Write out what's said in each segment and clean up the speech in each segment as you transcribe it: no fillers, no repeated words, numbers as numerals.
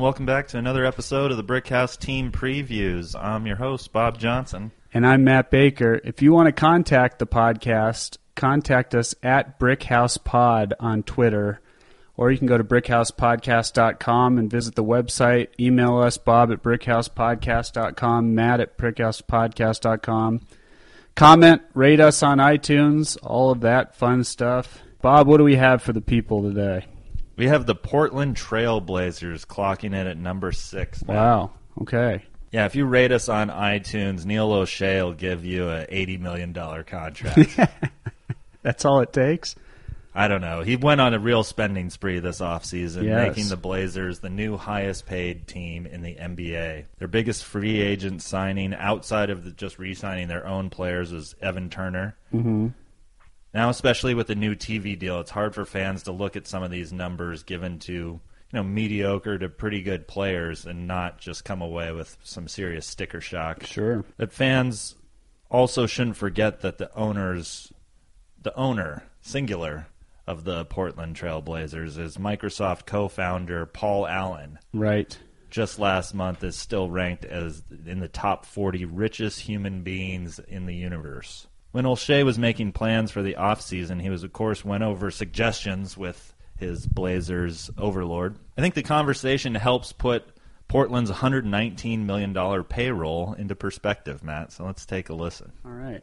welcome back to another episode of the Brickhouse Team Previews. I'm your host, Bob Johnson. And I'm Matt Baker. If you want to contact the podcast, contact us at BrickHousePod on Twitter, or you can go to brickhousepodcast.com and visit the website. Email us, Bob at brickhousepodcast.com, Matt at brickhousepodcast.com. Comment, rate us on iTunes, all of that fun stuff. Bob, what do we have for the people today? We have the Portland Trail Blazers clocking in at number 6. Matt. Wow, okay. Yeah, if you rate us on iTunes, Neil O'Shea will give you an $80 million contract. That's all it takes? I don't know. He went on a real spending spree this offseason, Yes. making the Blazers the new highest-paid team in the NBA. Their biggest free agent signing outside of just re-signing their own players was Evan Turner. Mm-hmm. Now, especially with the new TV deal, it's hard for fans to look at some of these numbers given to mediocre to pretty good players and not just come away with some serious sticker shock. Sure. But fans also shouldn't forget that the owner, singular, of the Portland Trail Blazers is Microsoft co-founder Paul Allen. Right. Just last month is still ranked as in the top 40 richest human beings in the universe. When O'Shea was making plans for the offseason, he of course went over suggestions with his Blazers overlord. I think the conversation helps put Portland's $119 million payroll into perspective, Matt. So let's take a listen. All right.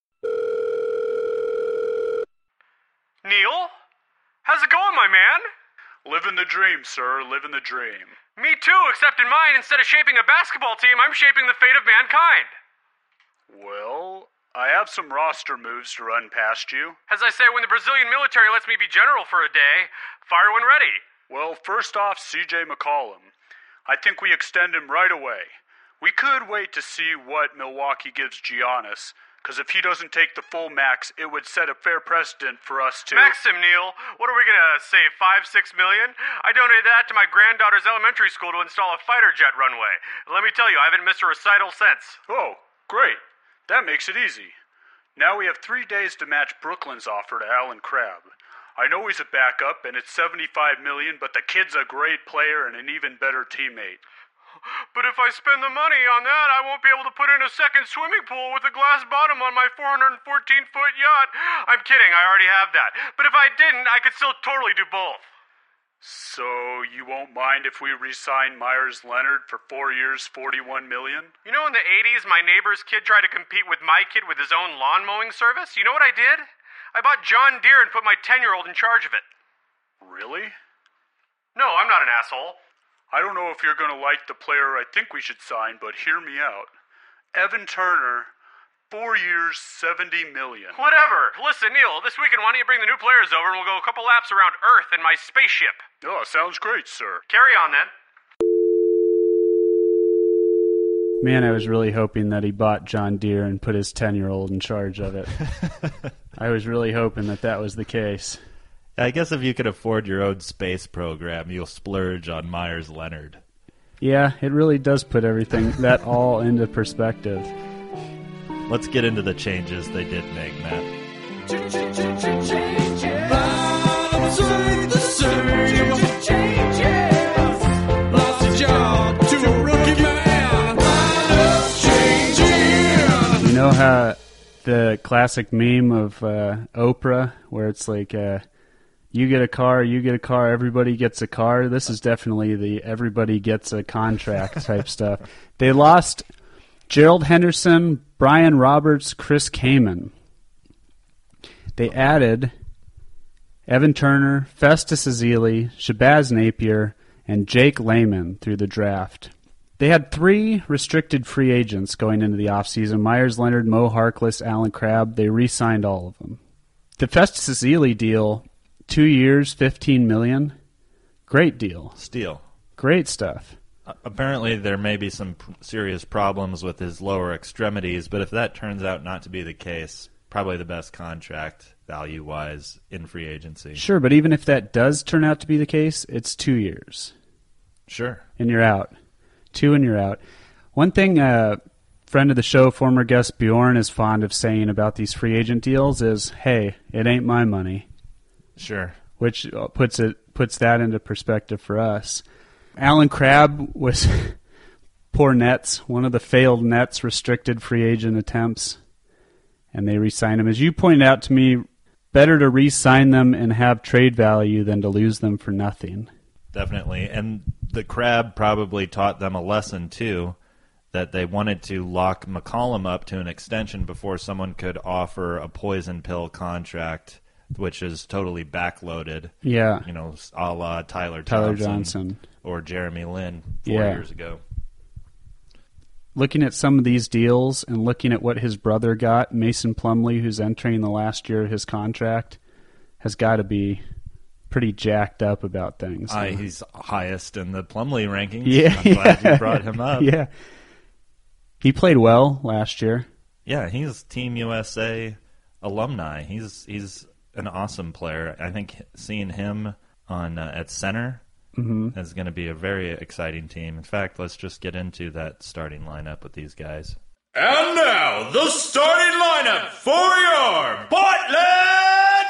Neil? How's it going, my man? Living the dream, sir. Living the dream. Me too, except in mine, instead of shaping a basketball team, I'm shaping the fate of mankind. Well, I have some roster moves to run past you. As I say, when the Brazilian military lets me be general for a day, fire when ready. Well, first off, C.J. McCollum. I think we extend him right away. We could wait to see what Milwaukee gives Giannis, because if he doesn't take the full max, it would set a fair precedent for us to... Max him, Neil. What are we gonna say, 5-6 million? I donated that to my granddaughter's elementary school to install a fighter jet runway. Let me tell you, I haven't missed a recital since. Oh, great. That makes it easy. Now we have 3 days to match Brooklyn's offer to Alan Crabb. I know he's a backup, and it's $75 million, but the kid's a great player and an even better teammate. But if I spend the money on that, I won't be able to put in a second swimming pool with a glass bottom on my 414-foot yacht. I'm kidding, I already have that. But if I didn't, I could still totally do both. So you won't mind if we re-sign Myers Leonard for 4 years, $41 million? You know in the 80s, my neighbor's kid tried to compete with my kid with his own lawn mowing service? You know what I did? I bought John Deere and put my 10-year-old in charge of it. Really? No, I'm not an asshole. I don't know if you're going to like the player I think we should sign, but hear me out. Evan Turner, 4 years, $70 million. Whatever. Listen, Neil, this weekend, why don't you bring the new players over and we'll go a couple laps around Earth in my spaceship? Oh, sounds great, sir. Carry on, then. Man, I was really hoping that he bought John Deere and put his 10-year-old in charge of it. I was really hoping that was the case. I guess if you could afford your own space program, you'll splurge on Myers Leonard. Yeah, it really does put everything, that all into perspective. Let's get into the changes they did make, Matt. You know how the classic meme of Oprah, where it's like, you get a car, everybody gets a car? This is definitely the everybody gets a contract type stuff. They lost Gerald Henderson, Brian Roberts, Chris Kaman. They added Evan Turner, Festus Ezeli, Shabazz Napier, and Jake Layman through the draft. They had 3 restricted free agents going into the offseason: Myers Leonard, Mo Harkless, Alan Crabb. They re-signed all of them. The Festus Ezeli deal, 2 years, $15 million. Great deal. Steal. Great stuff. Apparently there may be some serious problems with his lower extremities, but if that turns out not to be the case, probably the best contract value-wise in free agency. Sure, but even if that does turn out to be the case, it's 2 years. Sure. And you're out. 2 and you're out. One thing friend of the show, former guest Bjorn, is fond of saying about these free agent deals is, hey, it ain't my money. Sure. Which puts that into perspective for us. Alan Crabb was poor Nets, one of the failed Nets restricted free agent attempts, and they re-signed him. As you pointed out to me, better to re-sign them and have trade value than to lose them for nothing. Definitely. And the Crab probably taught them a lesson, too, that they wanted to lock McCollum up to an extension before someone could offer a poison pill contract, which is totally backloaded. Yeah. You know, a la Tyler Johnson. Or Jeremy Lin 4 Yeah. years ago. Looking at some of these deals and looking at what his brother got, Mason Plumlee, who's entering the last year of his contract, has got to be pretty jacked up about things. He's highest in the Plumlee rankings. Yeah. I'm glad you brought him up. Yeah. He played well last year. Yeah, he's Team USA alumni. He's an awesome player. I think seeing him on at center is going to be a very exciting team. In fact, let's just get into that starting lineup with these guys. And now, the starting lineup for your Portland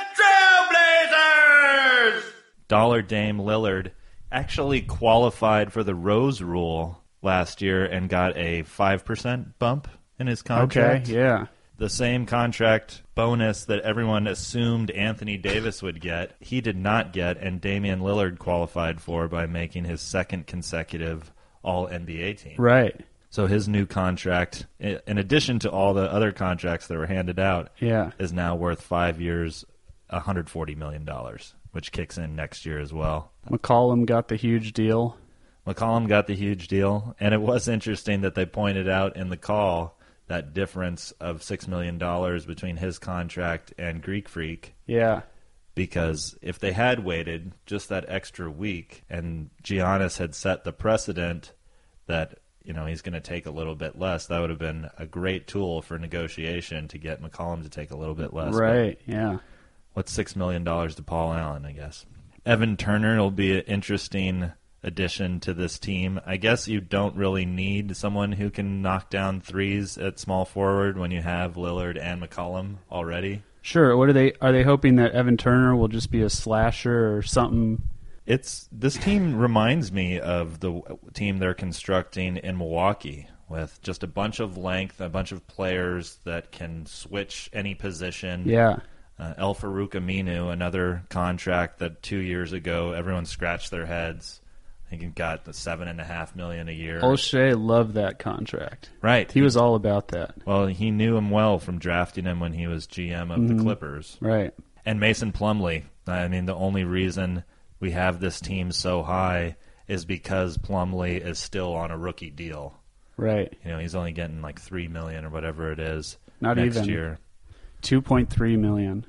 Trailblazers! Dollar Dame Lillard actually qualified for the Rose Rule last year and got a 5% bump in his contract. Okay, yeah. The same contract bonus that everyone assumed Anthony Davis would get, he did not get, and Damian Lillard qualified for by making his second consecutive All-NBA team. Right. So his new contract, in addition to all the other contracts that were handed out, Yeah. is now worth 5 years, $140 million, which kicks in next year as well. McCollum got the huge deal. McCollum got the huge deal, and it was interesting that they pointed out in the call that difference of $6 million between his contract and Greek Freak, Yeah. because if they had waited just that extra week and Giannis had set the precedent that, you know, he's going to take a little bit less, that would have been a great tool for negotiation to get McCollum to take a little bit less. Right, yeah. What's $6 million to Paul Allen, I guess? Evan Turner will be an interesting addition to this team. I guess you don't really need someone who can knock down threes at small forward when you have Lillard and McCollum already. Sure. What are they hoping that Evan Turner will just be a slasher or something? This team reminds me of the team they're constructing in Milwaukee, with just a bunch of length, a bunch of players that can switch any position. Yeah. El Farouk Aminu, another contract that 2 years ago everyone scratched their heads. I think he got the $7.5 million a year. O'Shea loved that contract. Right. He was all about that. Well, he knew him well from drafting him when he was GM of the Clippers. Right. And Mason Plumlee. I mean, the only reason we have this team so high is because Plumlee is still on a rookie deal. Right. You know, he's only getting like $3 million or whatever it is Not next even. year. $2.3 million.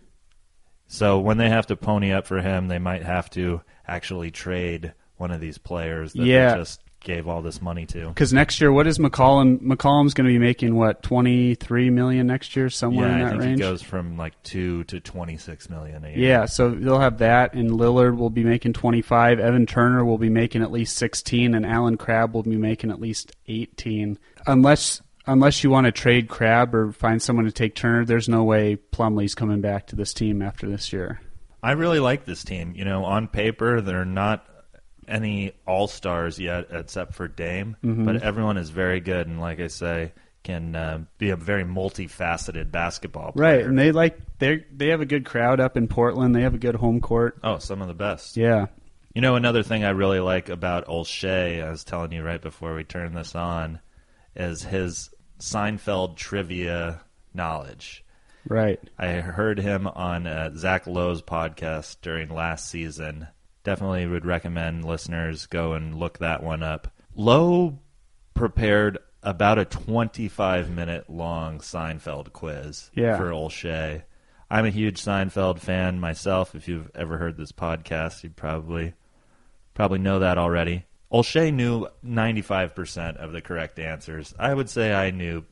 So when they have to pony up for him, they might have to actually trade one of these players that they just gave all this money to. Because next year, what is McCollum? McCollum's going to be making, what, $23 million next year, somewhere in Yeah, that I think range? he goes from like $2 to $26 million a year. Yeah, so they'll have that, and Lillard will be making 25. Evan Turner will be making at least 16, and Alan Crabb will be making at least 18. Unless you want to trade Crabb or find someone to take Turner, there's no way Plumlee's coming back to this team after this year. I really like this team. You know, on paper, they're not any all-stars yet except for Dame, but everyone is very good, and like I say, can be a very multifaceted basketball player. Right, and they have a good crowd up in Portland. They have a good home court. Oh, some of the best. Yeah. You know, another thing I really like about O'Shea, I was telling you right before we turned this on, is his Seinfeld trivia knowledge. Right. I heard him on Zach Lowe's podcast during last season. Definitely would recommend listeners go and look that one up. Lowe prepared about a 25-minute long Seinfeld quiz for O'Shea. I'm a huge Seinfeld fan myself. If you've ever heard this podcast, you probably know that already. O'Shea knew 95% of the correct answers. I would say I knew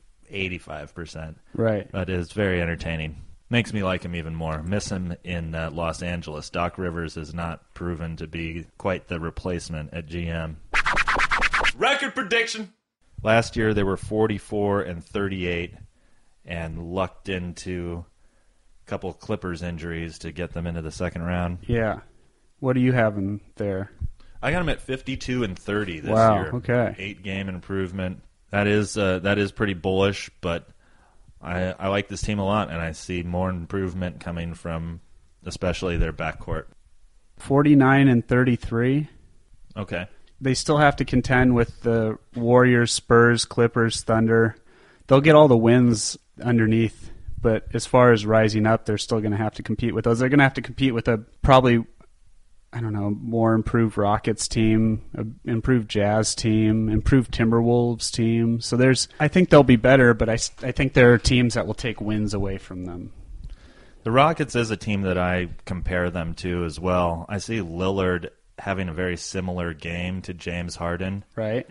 85%. Right. But it's very entertaining. Makes me like him even more. Miss him in Los Angeles. Doc Rivers has not proven to be quite the replacement at GM. Record prediction. Last year they were 44-38 and lucked into a couple Clippers injuries to get them into the second round. Yeah. What do you have in there? I got him at 52-30 this Wow, year. okay. 8-game improvement. That is pretty bullish, but I like this team a lot, and I see more improvement coming from especially their backcourt. 49-33. Okay. They still have to contend with the Warriors, Spurs, Clippers, Thunder. They'll get all the wins underneath, but as far as rising up, they're still going to have to compete with those. They're going to have to compete with a probably, more improved Rockets team, improved Jazz team, improved Timberwolves team. So I think they'll be better, but I think there are teams that will take wins away from them. The Rockets is a team that I compare them to as well. I see Lillard having a very similar game to James Harden. Right.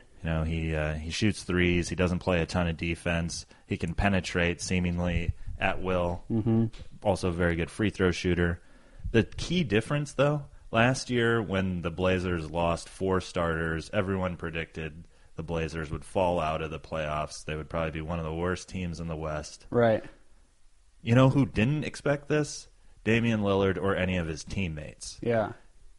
He shoots threes. He doesn't play a ton of defense. He can penetrate seemingly at will. Mm-hmm. Also a very good free throw shooter. The key difference, though, last year when the Blazers lost 4 starters, everyone predicted the Blazers would fall out of the playoffs. They would probably be one of the worst teams in the West. Right. You know who didn't expect this? Damian Lillard or any of his teammates. Yeah.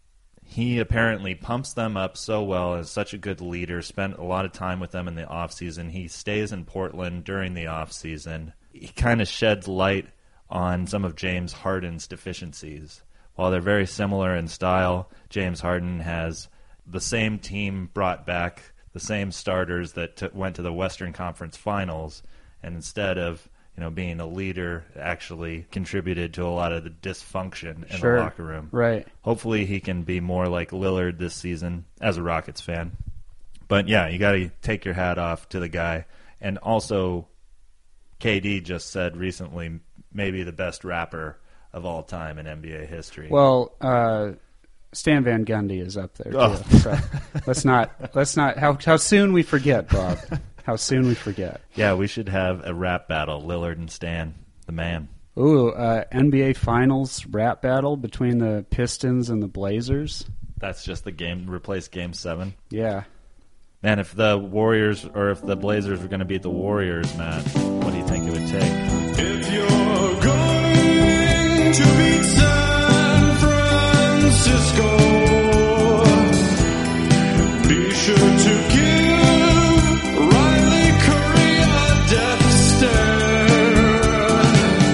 He apparently pumps them up so well, is such a good leader, spent a lot of time with them in the offseason. He stays in Portland during the offseason. He kind of sheds light on some of James Harden's deficiencies. While they're very similar in style, James Harden has the same team brought back, the same starters that went to the Western Conference Finals, and instead of being a leader, actually contributed to a lot of the dysfunction in the locker room. Right. Hopefully he can be more like Lillard this season as a Rockets fan. But yeah, you got to take your hat off to the guy. And also, KD just said recently, maybe the best rapper of all time in NBA history. Well, Stan Van Gundy is up there too. Oh. So let's not. How soon we forget, Bob. How soon we forget. Yeah, we should have a rap battle, Lillard and Stan, the man. Ooh, NBA Finals rap battle between the Pistons and the Blazers. That's just the game, replace Game 7. Yeah. Man, if the Warriors or if the Blazers were going to beat the Warriors, Matt, what do you think it would take? If you're going to beat San Francisco, be sure to give Riley Curry a death stare.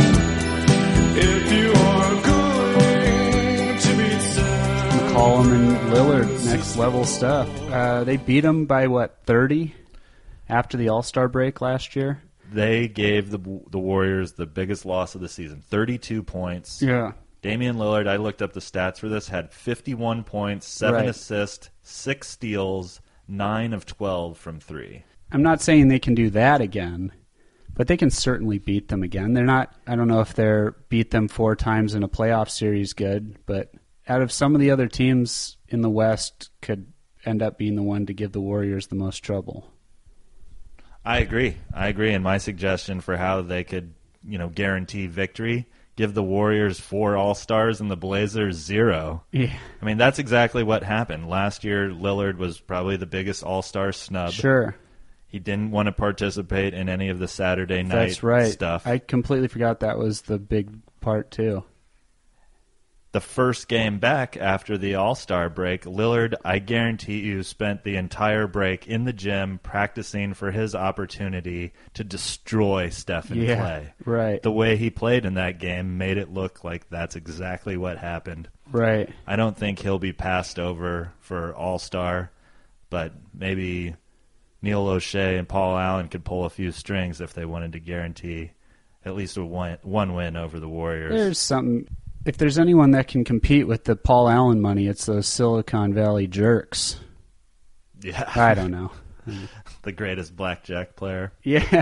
If you are going to beat San McCollum and Lillard, next level stuff. They beat them by 30 after the All-Star break last year. They gave the Warriors the biggest loss of the season, 32 points. Yeah. Damian Lillard, I looked up the stats for this, had 51 points, 7 assists, 6 steals, 9 of 12 from 3. I'm not saying they can do that again, but they can certainly beat them again. They're not. I don't know if they're beat them 4 times in a playoff series good, but out of some of the other teams in the West could end up being the one to give the Warriors the most trouble. I agree. And my suggestion for how they could, guarantee victory, give the Warriors 4 All-Stars and the Blazers 0. Yeah. I mean, that's exactly what happened. Last year, Lillard was probably the biggest All-Star snub. Sure. He didn't want to participate in any of the Saturday night That's right. stuff. I completely forgot that was the big part, too. The first game back after the All-Star break, Lillard, I guarantee you, spent the entire break in the gym practicing for his opportunity to destroy Stephen Clay. Right. The way he played in that game made it look like that's exactly what happened. Right. I don't think he'll be passed over for All-Star, but maybe Neil O'Shea and Paul Allen could pull a few strings if they wanted to guarantee at least one win over the Warriors. There's something. If there's anyone that can compete with the Paul Allen money, it's those Silicon Valley jerks. Yeah. I don't know. The greatest blackjack player. Yeah.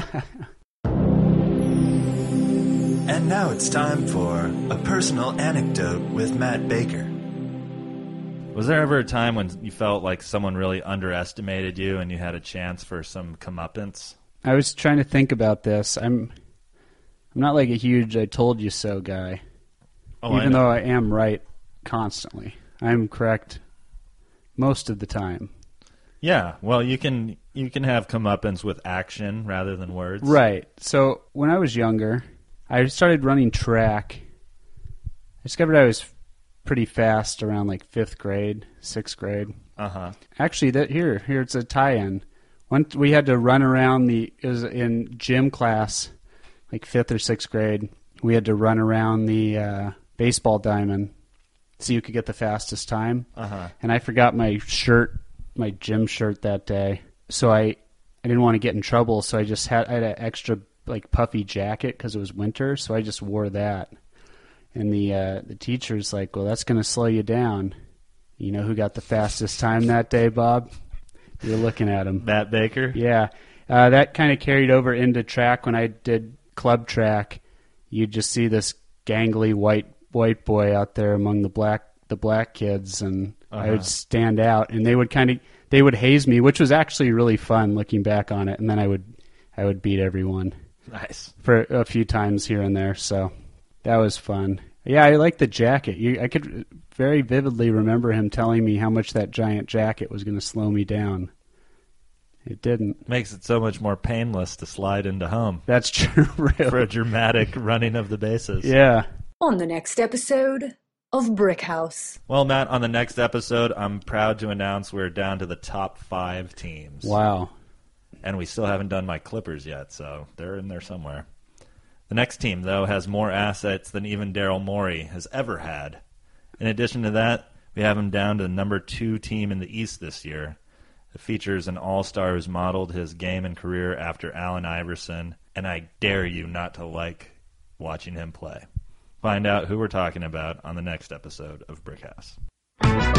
And now it's time for a personal anecdote with Matt Baker. Was there ever a time when you felt like someone really underestimated you and you had a chance for some comeuppance? I was trying to think about this. I'm not like a huge "I told you so" guy. Oh, even though I am right constantly. I'm correct most of the time. Yeah, well, you can have comeuppance with action rather than words. Right. So when I was younger, I started running track. I discovered I was pretty fast around 5th grade, 6th grade. Actually, here it's a tie-in. We had to run around it was in gym class, like 5th or 6th grade. We had to run around the baseball diamond so you could get the fastest time. And I forgot my gym shirt that day, so I didn't want to get in trouble. So I had an extra like puffy jacket because it was winter, so I just wore that. And the teacher's like, "Well, that's going to slow you down." You know who got the fastest time that day, Bob? You're looking at him. Matt Baker? Yeah. That kind of carried over into track. When I did club track, you'd just see this gangly white boy out there among the black kids, and I would stand out, and they would haze me, which was actually really fun looking back on it, and then I would beat everyone. Nice. For a few times here and there, so that was fun. Yeah, I like the jacket. I could very vividly remember him telling me how much that giant jacket was going to slow me down. It didn't. Makes it so much more painless to slide into home. That's true, really. For a dramatic running of the bases. Yeah. On the next episode of Brick House. Well, Matt, on the next episode, I'm proud to announce we're down to the top 5 teams. Wow. And we still haven't done my Clippers yet, so they're in there somewhere. The next team, though, has more assets than even Daryl Morey has ever had. In addition to that, we have him down to the number 2 team in the East this year. It features an all-star who's modeled his game and career after Allen Iverson, and I dare you not to like watching him play. Find out who we're talking about on the next episode of Brick House.